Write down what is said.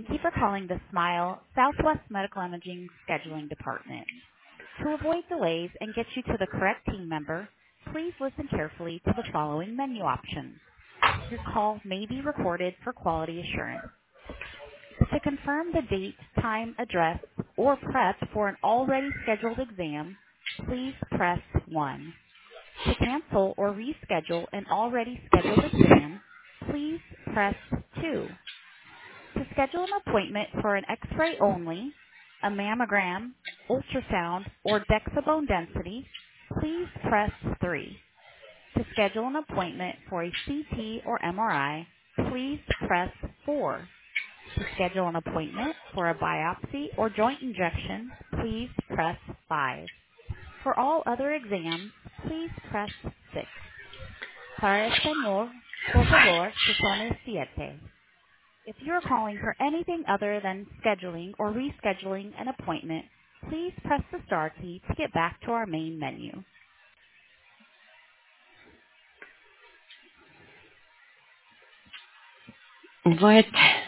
Thank you for calling the Smile Southwest Medical Imaging Scheduling Department. To avoid delays and get you to the correct team member, please listen carefully to the following menu options. Your call may be recorded for quality assurance. To confirm the date, time, address, or prep for an already scheduled exam, please press 1. To cancel or reschedule an already scheduled exam, please press 2. To schedule an appointment for an X-ray only, a mammogram, ultrasound, or DEXA bone density, please press 3. To schedule an appointment for a CT or MRI, please press 4. To schedule an appointment for a biopsy or joint injection, please press 5. For all other exams, please press 6. Para español, por favor, presione siete. If you are calling for anything other than scheduling or rescheduling an appointment, please press the star key to get back to our main menu. What?